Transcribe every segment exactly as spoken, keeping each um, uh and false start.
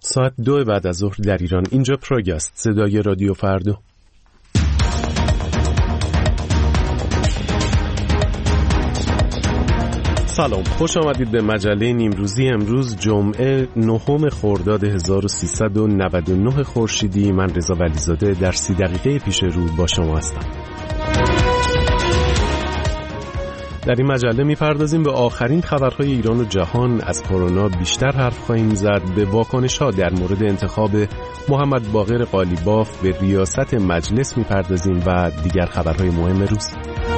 ساعت دو بعد از ظهر در ایران. اینجا پراگ است، صدای رادیو فردا. سلام، خوش آمدید به مجله نیمروزی. امروز جمعه نهم خرداد هزار و سیصد و نود و نه خورشیدی. من رضا ولیزاده در سی دقیقه پیش رو با شما هستم. در این مجله میپردازیم به آخرین خبرهای ایران و جهان. از کرونا بیشتر حرف خواهیم زد. به واکنش‌ها در مورد انتخاب محمد باقر قالیباف به ریاست مجلس میپردازیم و دیگر خبرهای مهم روز.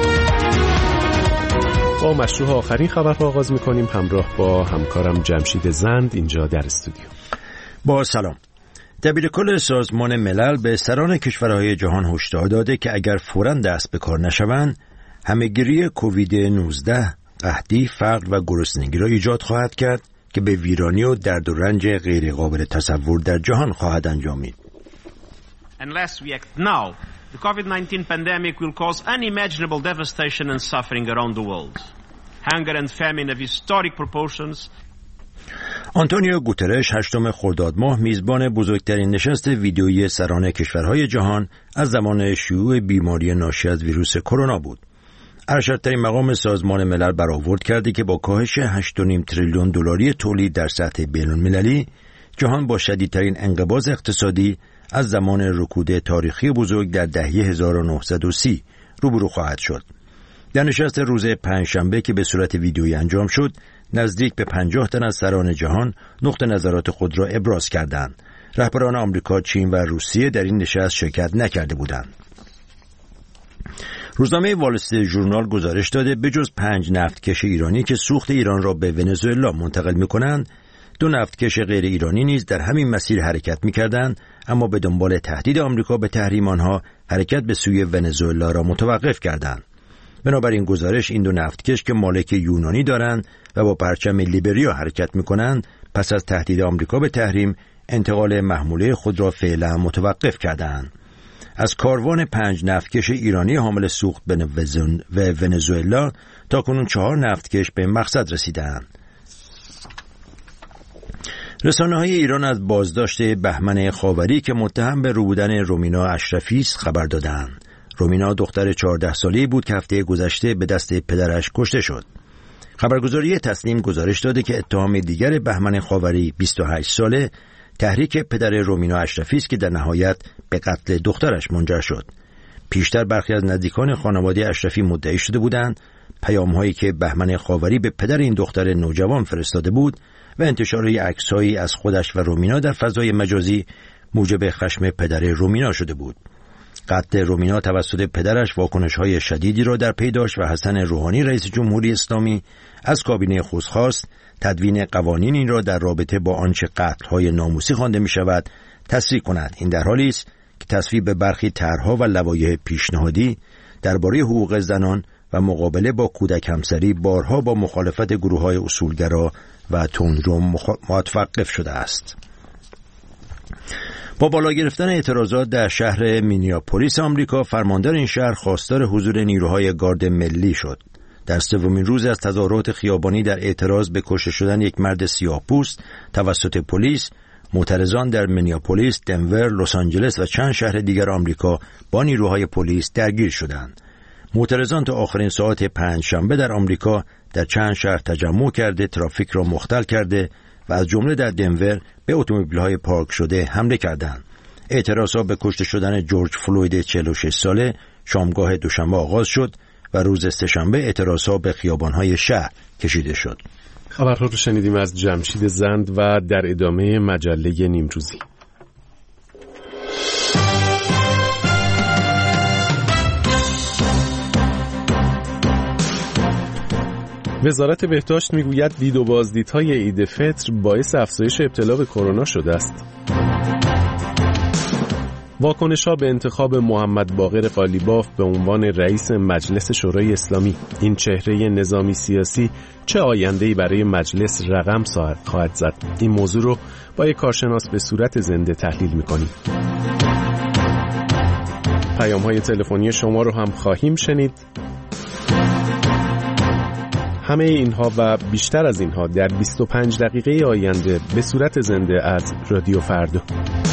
با مشروع آخرین خبرها آغاز میکنیم همراه با همکارم جمشید زند اینجا در استودیو. با سلام. دبیرکل سازمان ملل به سران کشورهای جهان هشدار داده که اگر فوراً دست به کار نشوند، همه‌گیری کووید نوزده قحطی، فقر و گرسنگی را ایجاد خواهد کرد که به ویرانی و درد و رنج غیر قابل تصور در جهان خواهد انجامید. Unless we act now, the COVID nineteen pandemic will cause unimaginable devastation and suffering around the world. Hunger and famine of historic proportions. آنتونیو گوترش هشتم خرداد ماه میزبان بزرگترین نشست ویدیویی سران کشورهای جهان از زمان شیوع بیماری ناشی از ویروس کرونا بود. ارشدترین مقام سازمان ملل برآورد کرده که با کاهش هشت و نیم تریلیون دلاری تولید در سطح بین‌المللی، جهان با شدیدترین انقباض اقتصادی از زمان رکود تاریخی بزرگ در دهه هزار و نهصد و سی روبرو خواهد شد. در نشست روز پنجشنبه که به صورت ویدیویی انجام شد، نزدیک به پنجاه تن از سران جهان نقطه نظرات خود را ابراز کردند. رهبران آمریکا، چین و روسیه در این نشست شرکت نکرده بودند. روزنامه وال استریت ژورنال گزارش داده بجز پنج نفتکش ایرانی که سوخت ایران را به ونزوئلا منتقل می‌کنند، دو نفتکش غیر ایرانی نیز در همین مسیر حرکت می‌کردند، اما به دنبال تهدید آمریکا به تحریم آنها حرکت به سوی ونزوئلا را متوقف کردند. بنابراین گزارش این دو نفتکش که مالک یونانی دارند و با پرچم لیبریا حرکت می‌کنند، پس از تهدید آمریکا به تحریم انتقال محموله خود را فعلا متوقف کردند. از کاروان پنج نفتکش ایرانی حامل سوخت به ونزوئلا تا کنون چهار نفتکش به مقصد رسیدند. رسانه‌های ایران از بازداشت بهمن خاوری که متهم به رو بودن رومینا اشرفی است خبر دادند. رومینا دختر چهارده ساله‌ای بود که هفته گذشته به دست پدرش کشته شد. خبرگزاری تسنیم گزارش داده که اتهام دیگر بهمن خاوری بیست و هشت ساله تحریک پدر رومینا اشرفی است که در نهایت به قتل دخترش منجر شد. پیشتر برخی از نزدیکان خانواده اشرفی مدعی شده بودند پیام‌هایی که بهمن خاوری به پدر این دختر نوجوان فرستاده بود و انتشار عکس‌هایی از خودش و رومینا در فضای مجازی موجب خشم پدر رومینا شده بود. قتل رومینا توسط پدرش واکنش‌های شدیدی را در پی داشت و حسن روحانی رئیس جمهوری اسلامی از کابینه خود خواست تدوین قوانینی را در رابطه با آنچه قتل‌های ناموسی خوانده می‌شود تصریح کند. این در حالی است که تصویب برخی طرح‌ها و لوایح پیشنهادی درباره حقوق زنان و مقابله با کودک همسری بارها با مخالفت گروه‌های اصولگرا و تندرو متوقف شده است. با بالا گرفتن اعتراضات در شهر مینیاپولیس آمریکا، فرماندار این شهر خواستار حضور نیروهای گارد ملی شد. در سومین روز از تظاهرات خیابانی در اعتراض به کشته شدن یک مرد سیاه‌پوست توسط پلیس، معترضان در مینیاپولیس، دنور، لس آنجلس و چند شهر دیگر آمریکا با نیروهای پلیس درگیر شدند. معترضان تا آخرین ساعت پنجشنبه در آمریکا در چند شهر تجمع کرده، ترافیک را مختل کرده و از جمله در دنور به اتومبیل‌های پارک شده حمله کردند. اعتراضات به کشته شدن جورج فلوید چهل و شش ساله شامگاه دوشنبه آغاز شد و روز سه‌شنبه اعتراضات به خیابان‌های شهر کشیده شد. خبرها رو شنیدیم از جمشید زند و در ادامه مجله نیمروزی. وزارت بهداشت میگوید دید و بازدیدهای عید فطر باعث افزایش ابتلا به کرونا شده است. واکنش‌ها به انتخاب محمد باقر قالیباف به عنوان رئیس مجلس شورای اسلامی. این چهره نظامی سیاسی چه آینده‌ای برای مجلس رقم خواهد زد؟ این موضوع رو با یک کارشناس به صورت زنده تحلیل می‌کنیم. پیام‌های تلفنی شما رو هم خواهیم شنید. همه اینها و بیشتر از اینها در بیست و پنج دقیقه آینده به صورت زنده از رادیو فردا.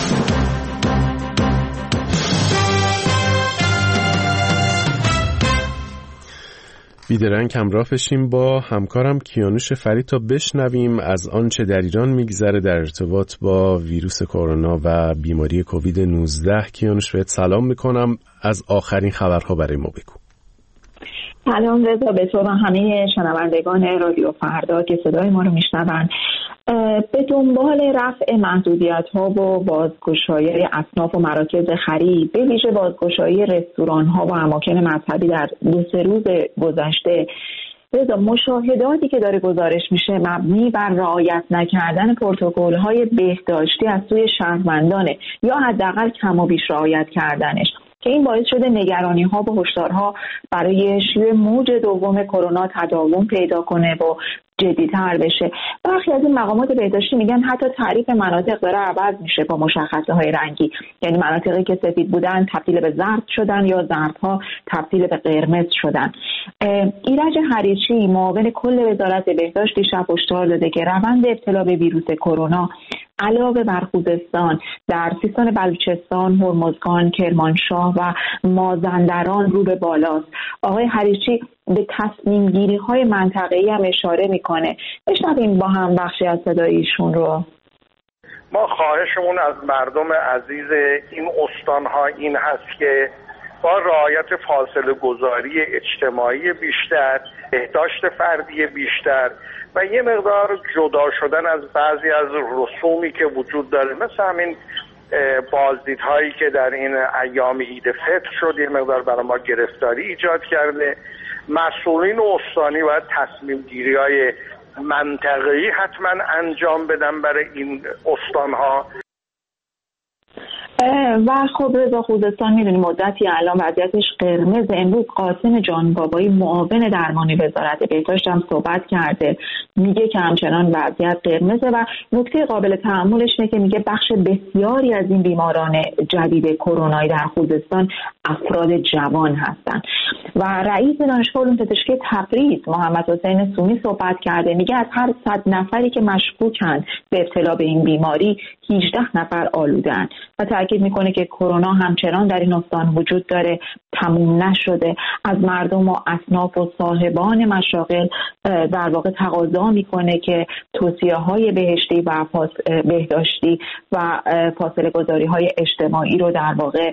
بیدرنگ همراه بشیم با همکارم کیانوش فرید تا بشنویم از آنچه در ایران میگذره در ارتباط با ویروس کرونا و بیماری کووید نوزده. کیانوش بهت سلام میکنم، از آخرین خبرها برای ما بگو. سلام رضا، به تو و همه شنوندگان رادیو فردا که صدای ما رو میشنون. به دنبال رفع محدودیت‌ها و بازگشایی اصناف و مراکز خرید، به ویژه بازگشایی رستوران‌ها و اماکن مذهبی در دو سه روز گذشته، رضا مشاهداتی که داره گزارش میشه مبنی بر رعایت نکردن پروتکل‌های بهداشتی از سوی شهروندانه یا حداقل کم و بیش رعایت کردنش، که این باعث شده نگرانی‌ها و هشدارها برای شیوع موج دوم کرونا تداوم پیدا کنه و جدی‌تر بشه. برخی از این مقامات بهداشتی میگن حتی تعریف مناطق داره عوض میشه با مشخصه‌های رنگی، یعنی مناطقی که سفید بودن تبدیل به زرد شدن یا زردها تبدیل به قرمز شدن. ایرج حریچی معاون کل وزارت بهداشت دیشب هشدار داده که روند ابتلا به ویروس کرونا علاوه بر خوزستان در سیستان بلوچستان، هرمزگان، کرمانشاه و مازندران رو به بالاست. آقای حریچی به تصمیم گیری های منطقه‌ای هم اشاره میکنه. بشنویم با هم بخشی از صدای ایشون رو. ما خواهشمون از مردم عزیز این استان‌ها این هست که با رعایت فاصله گذاری اجتماعی بیشتر، بهداشت فردی بیشتر و یه مقدار جدا شدن از بعضی از رسومی که وجود داره، مثل همین بازدیدهایی که در این ایام عید فطر شد یه مقدار برای ما گرفتاری ایجاد کرده، مسئولین استانی باید تصمیم گیری های منطقه‌ای حتما انجام بدن برای این استان‌ها. و خب رضا، خوزستان میدونی مدتی الان وضعیتش قرمز. امروز قاسم جانبابایی معاون درمانی وزارت بهداشت هم صحبت کرده، میگه که همچنان وضعیت قرمزه و نکته قابل تأملش اینه که میگه بخش بسیاری از این بیماران جدید کرونایی در خوزستان افراد جوان هستند. و رئیس دانشگاه علوم پزشکی تبریز محمد حسین سومی صحبت کرده، میگه از هر صد نفری که مشکوکن به ابتلا به این بیماری هجده نفر آلودن و تاکید میکنه که کرونا همچنان در این استان وجود داره، تموم نشده. از مردم و اصناف و صاحبان مشاغل در واقع تقاضا میکنه که توصیه های بهداشتی و بهداشتی و فاصله گذاری های اجتماعی رو در واقع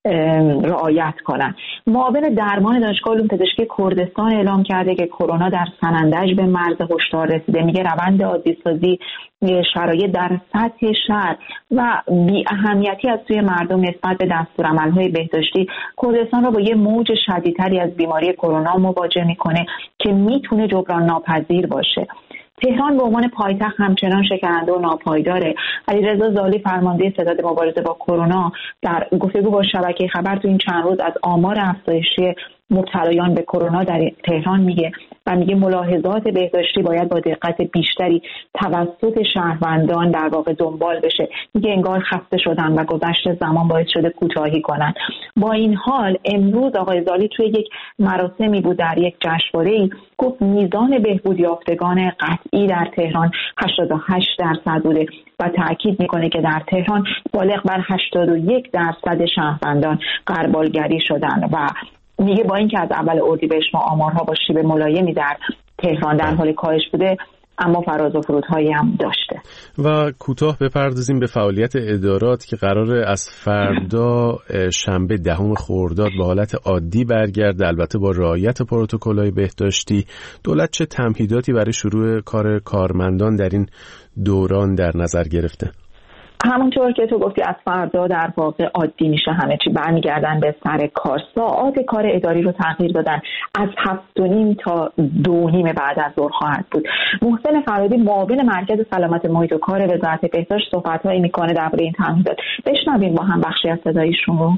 رعایت کنن. معاون درمان دانشگاه علوم پزشکی کردستان اعلام کرده که کرونا در سنندج به مرز هشدار رسیده. میگه روند عادی‌سازی شرایط در سطح شهر و بی اهمیتی از سوی مردم نسبت به دستورالعمل‌های بهداشتی کردستان را با یه موج شدیدتری از بیماری کرونا مواجه میکنه که میتونه جبران ناپذیر باشه. تهران به عنوان پایتخت همچنان شکننده و ناپایداره. علیرضا زالی فرمانده ستاد مبارزه با کرونا در گفتگو با شبکه خبر تو این چند روز از آمار افزایشی مبتلایان به کرونا در تهران میگه و میگه ملاحظات بهداشتی باید با دقت بیشتری توسط شهروندان در واقع دنبال بشه. میگه انگار خسته شدن و گذشت زمان باعث شده کوتاهی کنن. با این حال امروز آقای زالی توی یک مراسمی بود در یک جشنواره‌ای گفت میزان بهبود یافتگان قطعی در تهران هشتاد و هشت درصد بوده و تاکید میکنه که در تهران بالغ بر هشتاد و یک درصد شهروندان غربالگری شدن و میگه با اینکه از اول اردیبهشت ما آمارها با شیب ملایمی در تهران در حال کاهش بوده، اما فراز و فرودهایی هم داشته. و کوتاه بپردازیم به فعالیت ادارات که قراره از فردا شنبه دهم خرداد به حالت عادی برگرده، البته با رعایت پروتکل‌های بهداشتی. دولت چه تمهیداتی برای شروع کار کارمندان در این دوران در نظر گرفته؟ همونطور که تو گفتی از فردا در واقع عادی میشه، همه چی برمیگردن به سر کار. ساعات کار اداری رو تغییر دادن، از هفت و نیم تا دو نیم بعد از ظهر خواهد بود. محسن فرادی معاون مرکز سلامت محیط و کار وزارت بهداشت صحبت‌هایی میکنه درباره این تمهیدات. بشنویم با هم بخشی از صدایشون رو.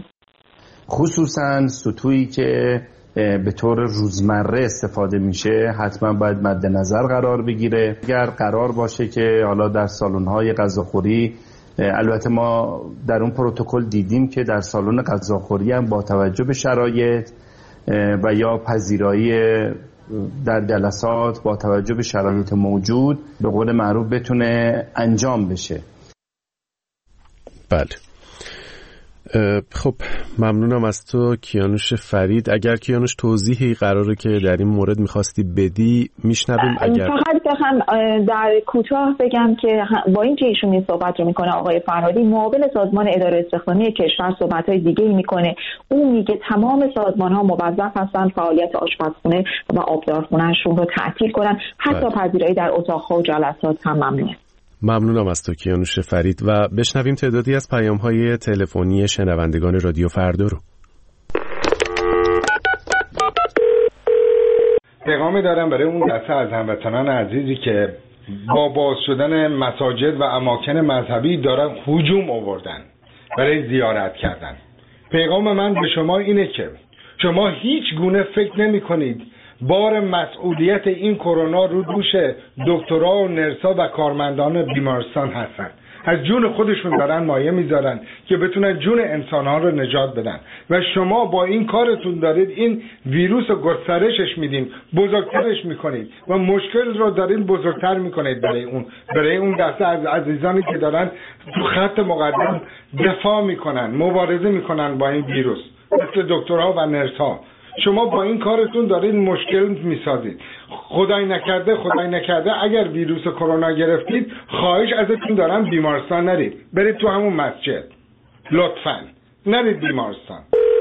خصوصا سطوحی که به طور روزمره استفاده میشه حتما باید مد نظر قرار بگیره. اگر قرار باشه که حالا در سالن‌های غذاخوری، البته ما در اون پروتکل دیدیم که در سالن غذاخوری هم با توجه به شرایط و یا پذیرایی در جلسات با توجه به شرایط موجود به قول معروف بتونه انجام بشه. بله. خب ممنونم از تو کیانوش فرید. اگر کیانوش توضیحی قراره که در این مورد میخواستی بدی میشنویم. اگر فقط بخوام در کوتاه بگم که با این که ایشون این صحبت رو میکنه آقای فرهادی، معاون سازمان اداره استخدامی کشور صحبت‌های دیگه‌ای میکنه. اون میگه تمام سازمان‌ها موظف هستن فعالیت آشپزخونه و آبدارخونه‌شون رو تعطیل کنن، حتی پذیرایی در اتاق‌ها و جلسات هم ممنوعه. ممنونم از تو کیانوش فرید و بشنویم تعدادی از پیام‌های تلفنی شنوندگان رادیو فردا رو. پیغامی دارم برای اون دسته از هموطنان عزیزی که با باز شدن مساجد و اماکن مذهبی دارن هجوم آوردن برای زیارت کردن. پیغام من به شما اینه که شما هیچ گونه فکر نمی کنید بار مسئولیت این کرونا رو دوش دکترها و نرسا و کارمندان بیمارستان هستن. از جون خودشون دارن مایه میذارن که بتونن جون انسانها رو نجات بدن و شما با این کارتون دارید این ویروس رو گسترشش میدین، بزرگترش میکنید و مشکل رو دارین بزرگتر میکنید برای اون برای اون دسته از عزیزانی که دارن تو خط مقدم دفاع میکنن، مبارزه میکنن با این ویروس، مثل دکترها و نرسها. شما با این کارتون دارید مشکل میسازید. خدای نکرده خدای نکرده اگر ویروس کرونا گرفتید، خواهش ازتون دارم بیمارستان نرید، برید تو همون مسجد، لطفاً نرید بیمارستان.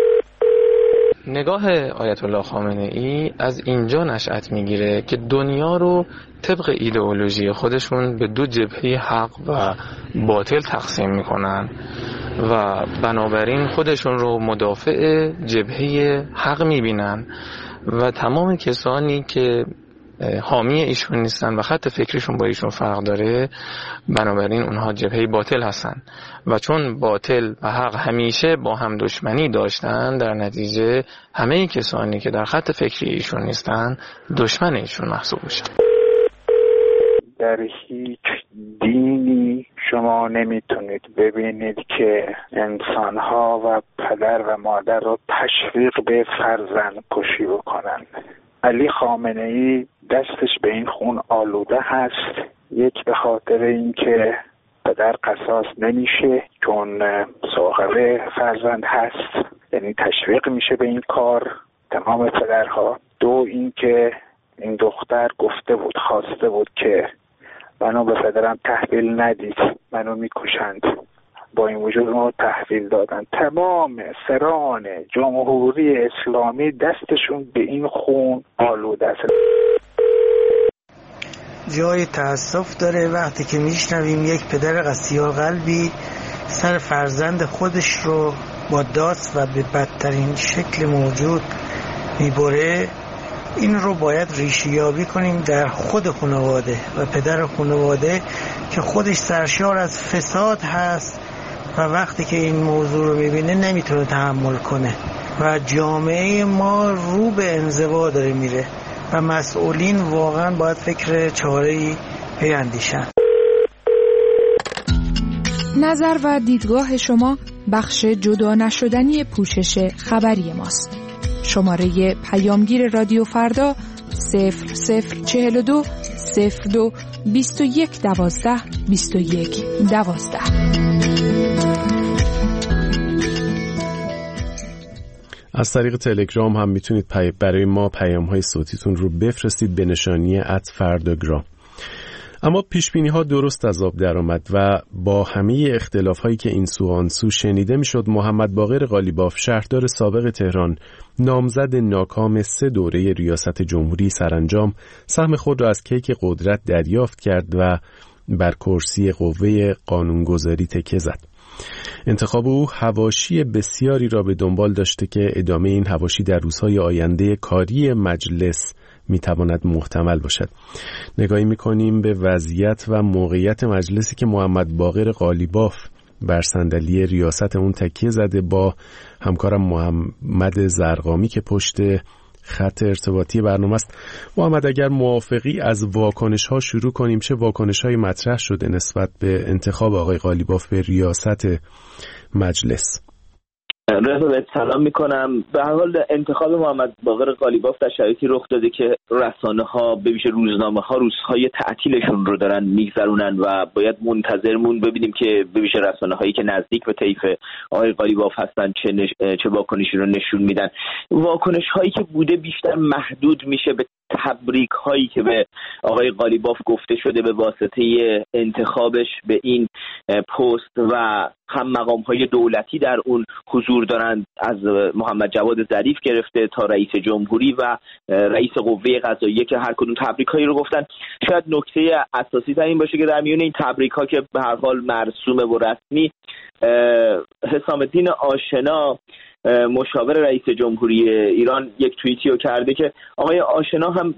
نگاه آیت الله خامنه ای از اینجا نشأت میگیره که دنیا رو طبق ایدئولوژی خودشون به دو جبهه حق و باطل تقسیم میکنن و بنابراین خودشون رو مدافع جبهه حق میبینن و تمام کسانی که حامی ایشون نیستن و خط فکریشون با ایشون فرق داره، بنابراین اونها جبهه باطل هستن و چون باطل و حق همیشه با هم دشمنی داشتن، در نتیجه همه کسانی که در خط فکری ایشون نیستن دشمن ایشون محسوب میشن. در هیچ دینی شما نمیتونید ببینید که انسانها و پدر و مادر رو تشویق به فرزند کشی بکنن. علی خامنه ای دستش به این خون آلوده هست، یک به خاطر اینکه پدر قصاص نمیشه چون صاحب فرزند هست، یعنی تشویق میشه به این کار تمام پدرها. دو اینکه این دختر گفته بود خواسته بود که منو به پدرم تحویل ندید، منو میکشند. با این وجود ما تحویل دادن. تمام سران جمهوری اسلامی دستشون به این خون آلوده است. جای تأسف داره وقتی که میشنویم یک پدر قسی‌ال قلبی سر فرزند خودش رو با داس و به بدترین شکل موجود میبره. این رو باید ریشه‌یابی کنیم در خود خانواده و پدر خانواده که خودش سرشار از فساد هست و وقتی که این موضوع رو میبینه نمیتونه تحمل کنه و جامعه ما رو به انزوا داره میره و مسئولین واقعا باید فکر چاره‌ای بیندیشن. نظر و دیدگاه شما بخش جدا نشدنی پوشش خبری ماست. شماره پیامگیر رادیو فردا صفر صفر چهل و دو صفر دو بیست و یک دوازده بیست و یک دوازده. از طریق تلگرام هم میتونید برای ما پیام‌های صوتیتون رو بفرستید به نشانی ات فرداگرام. اما پیشبینی ها درست از آب در آمد و با همه اختلاف هایی که این سو آن سو شنیده میشد، محمد باقر قالیباف شهردار سابق تهران، نامزد ناکام سه دوره ریاست جمهوری سرانجام، سهم خود را از کیک قدرت دریافت کرد و بر کرسی قوه قانونگذاری تکیه زد. انتخاب او حواشی بسیاری را به دنبال داشته که ادامه این حواشی در روزهای آینده کاری مجلس میتواند محتمل باشد. نگاهی میکنیم به وضعیت و موقعیت مجلسی که محمد باقر قالیباف بر صندلی ریاست اون تکیه زده با همکارم محمد زرقامی که پشت خط ارتباطی برنامه است. محمد اگر موافقی از واکنش ها شروع کنیم، چه واکنش های مطرح شده نسبت به انتخاب آقای قالیباف به ریاست مجلس؟ رضا بهت سلام میکنم. به هر حال انتخاب محمد باقر قالیباف در شرایطی رخ داده که رسانه ها به ویژه روزنامه ها روزهای تعطیلشون رو دارن میگذرونن و باید منتظرمون ببینیم که به ویژه رسانه هایی که نزدیک به طیف آقای قالیباف هستن چه نش... چه واکنشی رو نشون میدن. واکنش هایی که بوده بیشتر محدود میشه به تبریک هایی که به آقای قالیباف گفته شده به واسطه انتخابش به این پست و هم مقام های دولتی در اون حضور دارند، از محمد جواد ظریف گرفته تا رئیس جمهوری و رئیس قوه قضاییه که هر کدوم تبریک هایی رو گفتن. شاید نکته اساسی تر این باشه که در میون این تبریک ها که به هر حال مرسومه و رسمی، حسام الدین آشنا مشاور رئیس جمهوری ایران یک توییتی رو کرده که آقای آشنا هم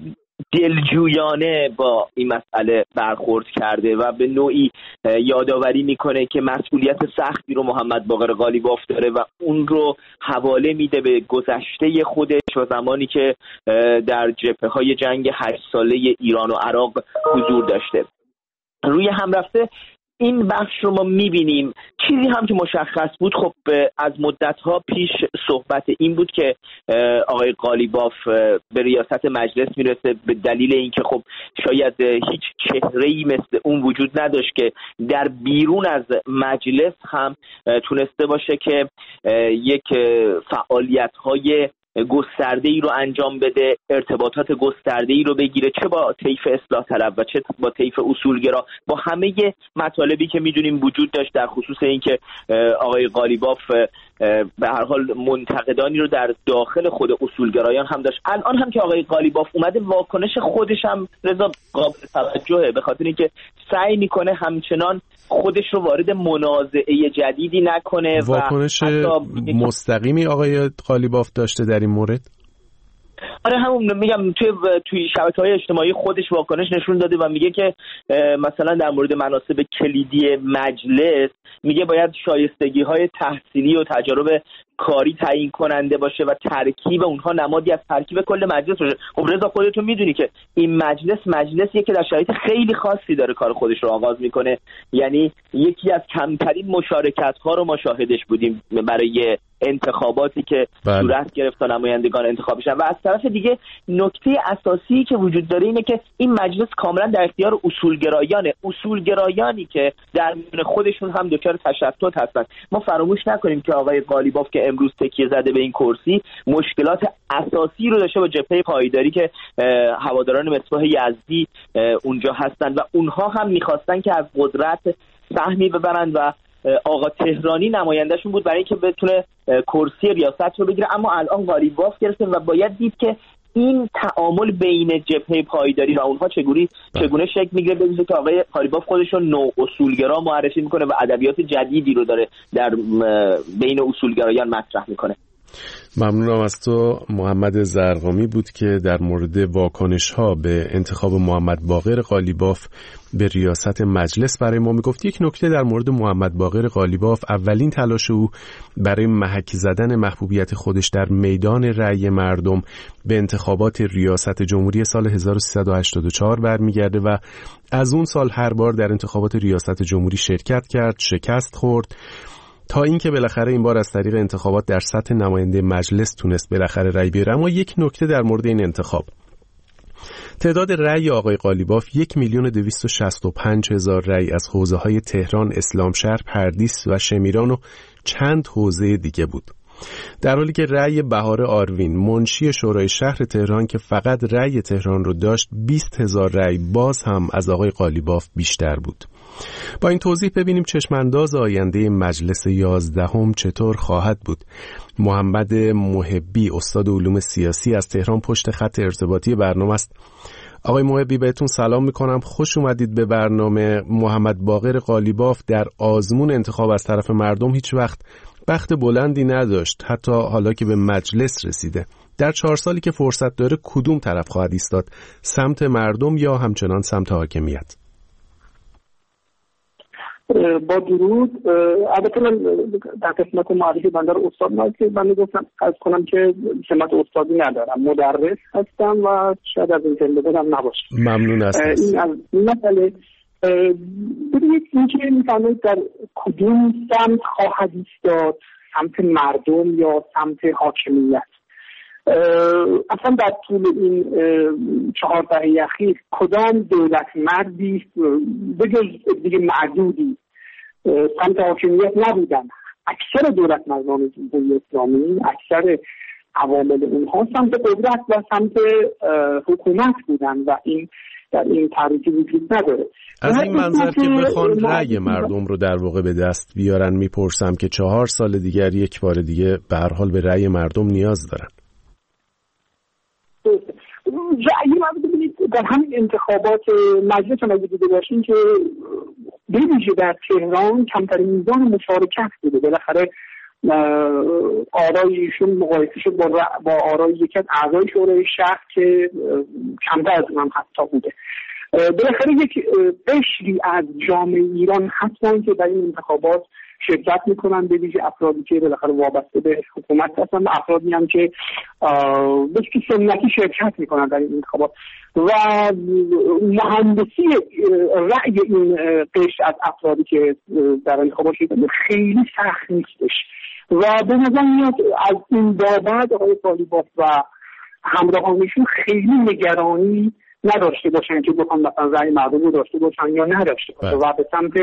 دلجویانه با این مسئله برخورد کرده و به نوعی یادآوری میکنه که مسئولیت سختی رو محمد باقر قالیباف داره و اون رو حواله میده به گذشته خودش و زمانی که در جبهه‌های جنگ هشت ساله ایران و عراق حضور داشته. روی هم رفته این بخش رو ما میبینیم. چیزی هم که مشخص بود، خب از مدت‌ها پیش صحبت این بود که آقای قالیباف به ریاست مجلس میرسه به دلیل اینکه خب شاید هیچ چهره‌ای مثل اون وجود نداشت که در بیرون از مجلس هم تونسته باشه که یک فعالیت‌های گسترده‌ای رو انجام بده، ارتباطات گسترده‌ای رو بگیره، چه با طیف اصلاح طلب و چه با طیف اصولگرا، با همه مطالبی که میدونیم وجود داشت در خصوص اینکه آقای قالیباف به هر حال منتقدانی رو در داخل خود اصولگرایان هم داشت. الان هم که آقای قالیباف اومده، واکنش خودش هم رضا قابل توجهه، به خاطر اینکه سعی میکنه همچنان خودش رو وارد منازعه جدیدی نکنه. واکنش و مستقیمی آقای قالیباف داشته در این مورد؟ آره همون میگم، توی توی شبکه‌های اجتماعی خودش واکنش نشون داده و میگه که مثلا در مورد مناصب کلیدی مجلس میگه باید شایستگی‌های تحصیلی و تجارب کاری تعیین کننده باشه و ترکیب اونها نمادی از ترکیب کل مجلس باشه. خب رضا خودتون میدونی که این مجلس مجلسیه که در شرایط خیلی خاصی داره کار خودش رو آغاز میکنه، یعنی یکی از کمترین مشارکت‌ها رو ما شاهدش بودیم برای انتخاباتی که بله. صورت گرفت تا نمایندگان انتخاب بشن. و از طرف دیگه نکته اساسی که وجود داره اینه که این مجلس کاملا در اختیار اصولگرایانه، اصولگرایانی که در میون خودشون هم دچار تشتت هستن. ما فراموش نکنیم که آقای قالیباف که امروز تکیه زده به این کرسی، مشکلات اساسی رو داشته با جبهه پایداری که هواداران مصباح یزدی اونجا هستن و اونها هم میخواستن که از قدرت سهمی ببرند و آقا تهرانی نمایندهشون بود برای اینکه بتونه کرسی ریاست رو بگیره، اما الان قالیباف گرفته و باید دید که این تعامل بین جبهه پایداری و اونها چگونه چگونه شکل میگیره، ببینید که آقای قالیباف خودش رو نو اصولگرا معرفی میکنه و ادبیات جدیدی رو داره در بین اصولگرایان مطرح میکنه. ممنونم از تو. محمد زرقامی بود که در مورد واکنش ها به انتخاب محمد باقر قالیباف به ریاست مجلس برای ما میگفت. یک نکته در مورد محمد باقر قالیباف، اولین تلاش او برای محک زدن محبوبیت خودش در میدان رأی مردم به انتخابات ریاست جمهوری سال هزار و سیصد و هشتاد و چهار برمیگرده و از اون سال هر بار در انتخابات ریاست جمهوری شرکت کرد، شکست خورد، تا اینکه بالاخره این بار از طریق انتخابات در سطح نماینده مجلس تونست بالاخره رأی بیاره. اما یک نکته در مورد این انتخاب، تعداد رأی آقای قالیباف یک میلیون دویست و شصت و پنج هزار رأی از حوزه‌های تهران، اسلامشهر، پردیس و شمیران و چند حوزه دیگه بود، در حالی که رأی بهار آروین، منشی شورای شهر تهران که فقط رأی تهران رو داشت، بیست هزار رأی باز هم از آقای قالیباف بیشتر بود. با این توضیح ببینیم چشمانداز آینده مجلس یازدهم چطور خواهد بود. محمد محبی، استاد علوم سیاسی از تهران، پشت خط ارتباطی برنامه است. آقای محبی بهتون سلام میکنم، خوش اومدید به برنامه. محمد باقر قالیباف در آزمون انتخاب از طرف مردم هیچ وقت بخت بلندی نداشت، حتی حالا که به مجلس رسیده. در چهار سالی که فرصت داره کدوم طرف خواهد ایستاد؟ سمت مردم یا همچنان سمت حاکمیت؟ با درود. البته من در قسمت معرفی بنده رو استاد ناصر بنده گفتم از کنم که سمت استادی ندارم، مدرس هستم و شاید از این جنبه بدم نباشه. ممنون هستم. این از مسئله ببینید اینکه میفهمید در کدوم سمت خواهد ایستاد سمت مردم یا سمت حاکمیت. اصلا در طول این چهار دهه اخیر کدام دولت مردی بجز دیگه معدودی سمت حاکمیت نبودن. اکثر دولت مردان جمهوری اسلامی، اکثر عوامل اونها سمت قدرت و سمت حکومت بودن و این در این تاریخی وجود نداره. از این منظر که بخوان رأی مردم رو در واقع به دست بیارن، میپرسم که چهار سال دیگر یک بار دیگه به هر حال به رأی مردم نیاز دارن. رأی مردم ببینید در همین انتخابات مجلس هم اگه دیده باشین که به ویژه در تهران کمترین میزان مشارکت بوده. بالاخره آرای ایشون مقایسه شد با, با آرای یکی از اعضای شورای شهر که کمتر از اونم حتی بوده. بالاخره یک قشری از جامعه ایران حتما که در این انتخابات شرکت میکنن، به ویژه افرادی که بالاخره وابسته به حکومت هستن و افرادی هم که بسیار سنتی شرکت میکنن در این انتخابات و مهندسی رأی این قشر از افرادی که در انتخابات شرکت خیلی سخت نیستش و به نظر میاد از این بابت آقای قالیباف و همراهانشون خیلی نگرانی نداشته باشن که بخوان مثلا رأی مردم رو داشته باشن یا نداشته باشن و به سمت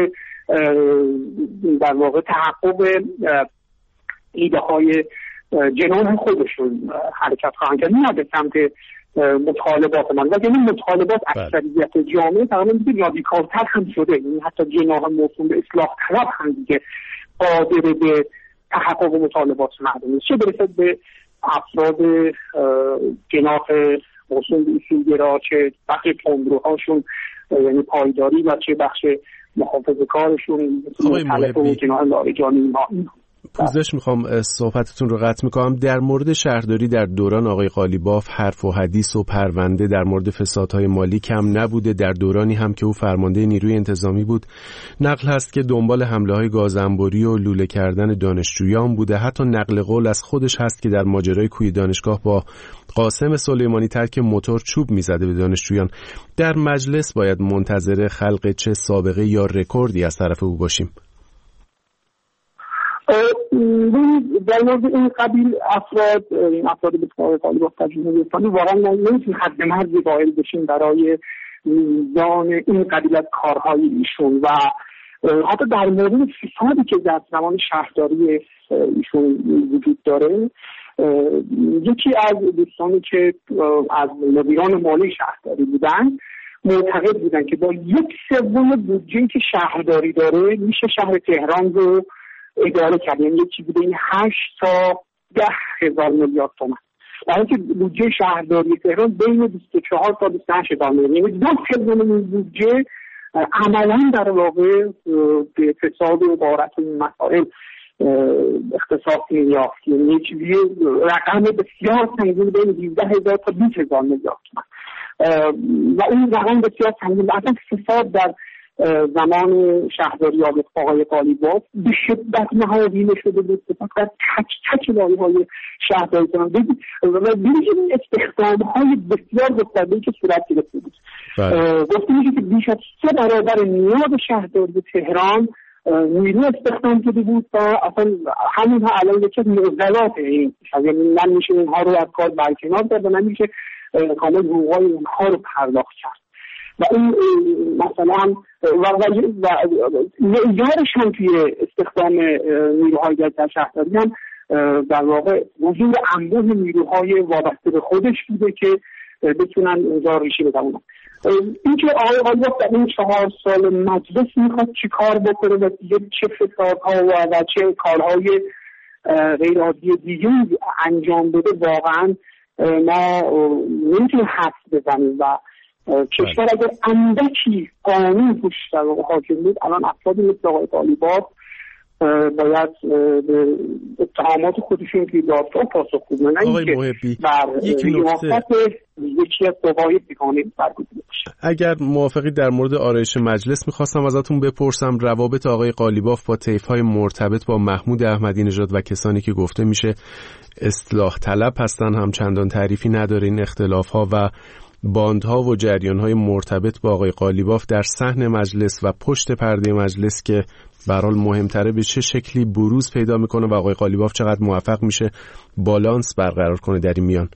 در واقع تحقق ایده های جناح خودشون حرکت خواهند کرد، نه به سمت مطالبات من. و یعنی مطالبات اکثریت جامعه تقریبا دیگه رادیکال‌تر هم شده، یعنی حتی جناح موسوم به اصلاح طلب هم دیگه قادر به تحقق مطالبات مردم، چه برسد به افراد جناح موسوم به اصولگرا، چه بخش تندروهاشون یعنی پایداری و چه بخش محافظه کارشون مطلب و جناح لاریجانی. پوزش میخوام صحبتتون رو قطع میکنم. در مورد شهرداری در دوران آقای قالیباف حرف و حدیث و پرونده در مورد فسادهای مالی کم نبوده. در دورانی هم که او فرمانده نیروی انتظامی بود نقل هست که دنبال حمله های گازانباری و لوله کردن دانشجویان بوده. حتی نقل قول از خودش هست که در ماجرای کوی دانشگاه با قاسم سلیمانی ترک موتور چوب میزده به دانشجویان. در مجلس باید منتظر خلق چه سابقه یا رکوردی از طرف او باشیم؟ در مورد این قبیل افراد، این افراد به طور قالیباف در جمهوری اسلامی واقعا نمیتونیم حد مرزی قائل بشیم برای میزان این قبیل از کارهای ایشون و حتی در مورد فسادی که در زمان شهرداری ایشون وجود داره. یکی از دوستانی که از مدیران مالی شهرداری بودن معتقد بودن که با یک سوم بودجه‌ای که شهرداری داره میشه شهر تهران رو اداره کرد، یعنی یکی بوده این هشت تا ده هزار میلیارد تومان، در حالی که بودجه شهرداری تهران بین بیست و چهار تا بیست و هشت هزار میلیارد، یعنی دو سوم این بودجه عملا در واقع به فساد و غارت این مسائل اختصاص می‌یافت، یعنی یک چیزی رقم بسیار سنگین بین دوازده هزار تا بیست هزار میلیارد تومان و این رقم بسیار سنگین. اصلا فساد در زمان شهرداری آقای قالیباف به شدت نهادینه شده بود. فقط تک تک لایه‌های شهرداری کنن ببینید این استخدام‌های بسیار گسترده‌ای که صورت گرفته بود. گفته میشه که بیش از سه برابر نیاز شهرداری تهران نیرو استخدام شده بود و اصلا همین ها الان یکی از معضلات این یعنی نمیشه اینها رو از کار برکنار کرد و نمیشه کامل حقوق‌های اونها رو پرداخت کرد و این مثلا و و معیارش هم توی استخدام نیروهای در شهرداری هم در واقع حضور انبوه نیروهای وابسته به خودش بوده که بتونن اونجا ریشه بدونن. این که آقای قالیباف در این چهار سال مجلس میخواد چی کار بکنه و چه فسادها و, و چه کارهای غیر عادی دیگه انجام بده واقعا ما نمیتونیم حدس بزنیم و کشور اگر اندکی قانون توش در واقع حاکم بود الان افرادی مثل آقای قالیباف باید به اتهامات خودشون که دادگاه پاسخ بدن، نه اینکه بر ریاست یکی از قوای بیگانه برگزیده بشه. اگر موافقی در مورد آرایش مجلس میخواستم ازتون بپرسم روابط آقای قالیباف با طیف‌های مرتبط با محمود احمدی نژاد و کسانی که گفته میشه اصلاح طلب هستن هم چندان تعریفی نداره. این اختلاف‌ها و باندها و جریان‌های مرتبط با آقای قالیباف در صحن مجلس و پشت پرده مجلس که به هر حال مهمتره به چه شکلی بروز پیدا میکنه و آقای قالیباف چقدر موفق میشه بالانس برقرار کنه در این میان؟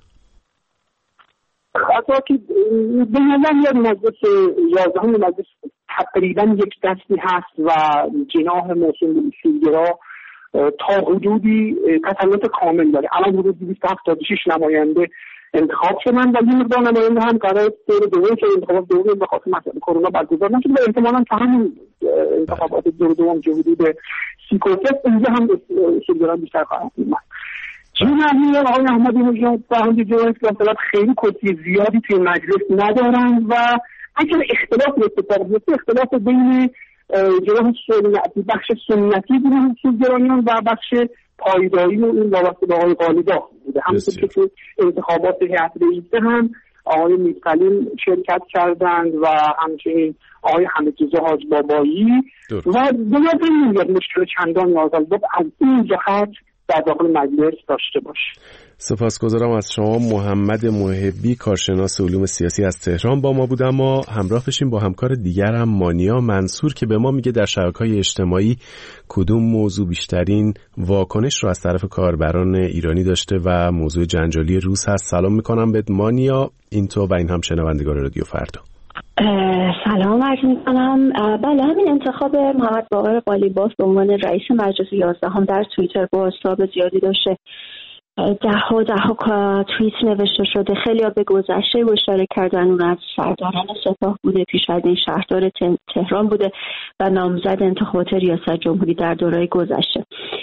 حتی که به نظر میاد مجلس یازدهم مجلس تقریبا یک دستی هست و جناح محسن اصولگرا تا حدودی تسلط کامل داره. الان حدود دویست و هفتاد و شش نماینده انتخاب شدن و این مقدار نماینده هم قرار دور دوم که انتخابات دوم به خاطر مسئله کرونا برگزار نشد و احتمالاً تا همین انتخابات دور دوم که حدود سی کنسل اونجا هم اصولگرا بیشتر خواهد اومد. چون همین آقای احمدی نژاد و هم دیگه اصلاحات خیلی کتی زیادی توی مجلس ندارن و اگر اختلاف اتفاق بیفته اختلاف بین جناح سنتی بخش سنتی بودن اصولگرایان و بخش پایداری و این وابسته به آقای قالیباف بوده. همونطور که تو انتخابات هیئت رئیسه هم آقای میرسلیم شرکت کردند و همچنین آقای حمیدرضا حاج بابایی و دیگر نمیاد مشکل چندان آزالباف از این جهت در داخل مجلس داشته باشه. سپاسگزارم از شما. محمد محبی کارشناس علوم سیاسی از تهران با ما بود. اما همراه بشیم با همکار دیگرم مانیا منصور که به ما میگه در شبکه‌های اجتماعی کدوم موضوع بیشترین واکنش رو از طرف کاربران ایرانی داشته و موضوع جنجالی روس هست. سلام میکنم به مانیا، این تو و این هم شنوندگان رادیو فردا. سلام عرض میکنم. بله، همین انتخاب محمد باقر قالیباف به عنوان رئیس مجلس یازدهم در توییتر با حساب زیادی داشته ده ها ده ها توییت نوشته شده. خیلی ها به گذشته و اشاره کردن اون از سرداران سپاه بوده، پیش از این شهردار تهران بوده و نامزد انتخابات ریاست جمهوری در دورهای گذشته.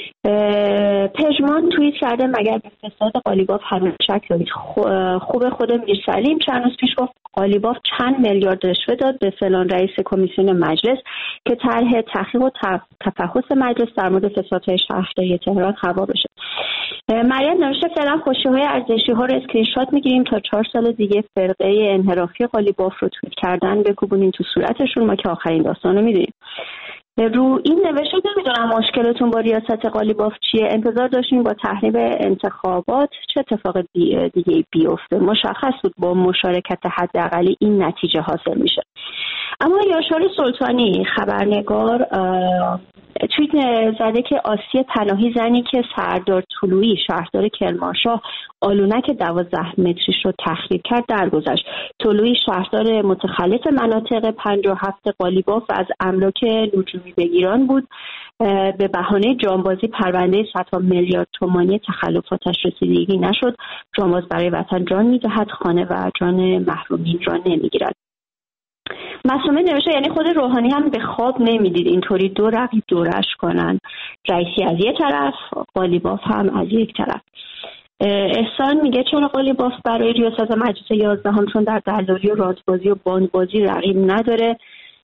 پژمان توییت کرده مگر به فساد قالیباف همه شک دارید؟ خوب خود میرسلیم چند روز پیش گفت قالیباف چند میلیارد رشوه داد به فلان رئیس کمیسیون مجلس که طرح تحقیق و تفحص مجلس در مورد فسادهای شهرداری تهران هوا بشه. مریم نوشته فعلا خوشی‌های ارزشی ها رو اسکرین شات میگیریم تا چهار سال دیگه فرقه انحرافی قالیباف رو توییت کردن بکوبونیم تو صورتشون، ما که آخرین داستان رو میدونیم. رو این نوشته نمیدونم مشکلتون با ریاست قالیباف چیه، انتظار داشتیم با تحریم انتخابات چه اتفاق دیگه بیفته. مشخص بود با مشارکت حداقلی این نتیجه حاصل میشه. اما یاشار سلطانی خبرنگار توییت زده که آسیه پناهی زنی که سردار طلویی شهردار کرمانشاه آلونک دوازده متریش رو تخریب کرد درگذشت. طلویی شهردار متخلف مناطق پنجاه و هفت قالیباف و از املاک نجومی بگیران بود. به بهانه جانبازی پرونده صدها میلیارد تومانی تخلفاتش رسیدگی نشد. جانباز برای وطن جان میدهد، خانه و جان محرومین را نمیگیرد. مسئوله نوشته یعنی خود روحانی هم به خواب نمیدید اینطوری دو رقیب دورش کنن، رئیسی از یک طرف قالیباف هم از یک طرف. احسان میگه چرا قالیباف برای ریاست مجلس یازدهم چون در دلالی و رازبازی و باندبازی رقیب نداره.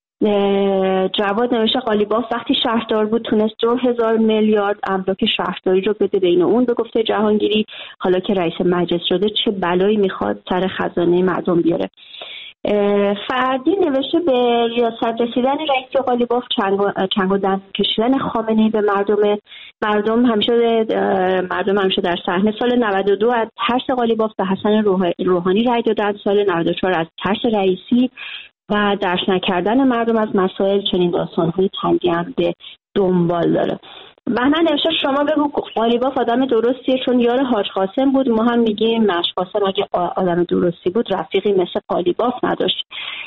جواد نوشته قالیباف وقتی شهردار بود تونست دو هزار میلیارد املاک شهرداری رو بده بین اون به گفته جهانگیری، حالا که رئیس مجلس شده چه بلایی میخواد سر خزانه مردم بیاره. فردی نوشته به ریاست رسیدن رئیس قالیباف چنگ و دست کشیدن خامنه‌ای به مردم مردم همیشه مردم همیشه در صحنه. سال نود و دو از ترس قالیباف به حسن روحانی رأی دادن، سال نود و چهار از ترس رئیسی و درس نکردن مردم از مسائل. چنین داستان‌های تنگی هم به دنبال داره. بهمن نوشته شما بگو قالیباف آدم درستیه چون یار حاج قاسم بود، ما هم میگیم مش قاسم اگه آدم درستی بود رفیقی مثل قالیباف نداشت.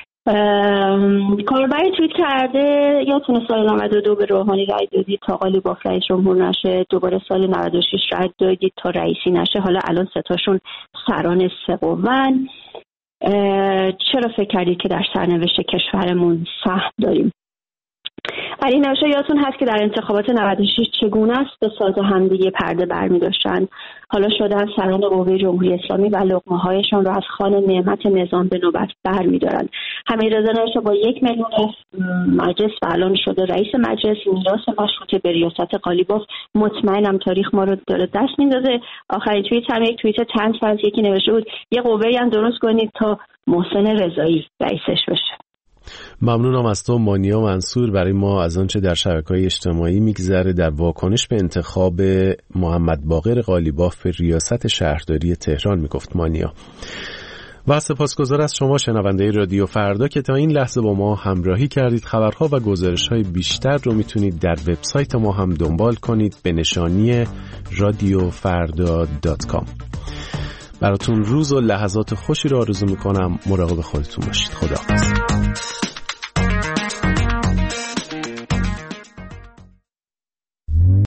کاربری توییت کرده یادتونه سال نود و دو به روحانی رأی دادید تا قالیباف رئیس جمهور نشه، دوباره سال نود و شش رأی دادید تا رئیسی نشه، حالا الان ستاشون سران سقوون. چرا فکر کردید که در سرنوشت کشورمون سهم داریم؟ علی نوشته یادتون هست که در انتخابات نود و شش چگونه است به ساز همدیگه پرده برمی داشتن، حالا شدن سران قوه جمهوری اسلامی و لقمه هایشان را از خوان نعمت نظام به نوبت برمی دارن. حمیدرضا نوشته با یک میلیون مجلس و الان شده رئیس مجلس، میراث مشروطه به ریاست قالیباف مطمئنم تاریخ ما رو داره دست میندازه. آخرین توییت هم یک توییت طنز از یکی نوشته بود یه قوه‌ای هم درست کنید تا محسن رضایی رئیسش بشه. ممنونم از تو مانیا منصور برای ما از آنچه در شبکه‌های اجتماعی میگذره در واکنش به انتخاب محمد باقر قالیباف به ریاست شهرداری تهران. میگفت مانیا. و سپاسگزار از شما شنونده رادیو فردا که تا این لحظه با ما همراهی کردید. خبرها و گزارش‌های بیشتر رو میتونید در وبسایت ما هم دنبال کنید به نشانی رادیو فردا دات کام. براتون روز و لحظات خوشی رو آرزو میکنم. مراقب خودتون باشید. خداحافظ.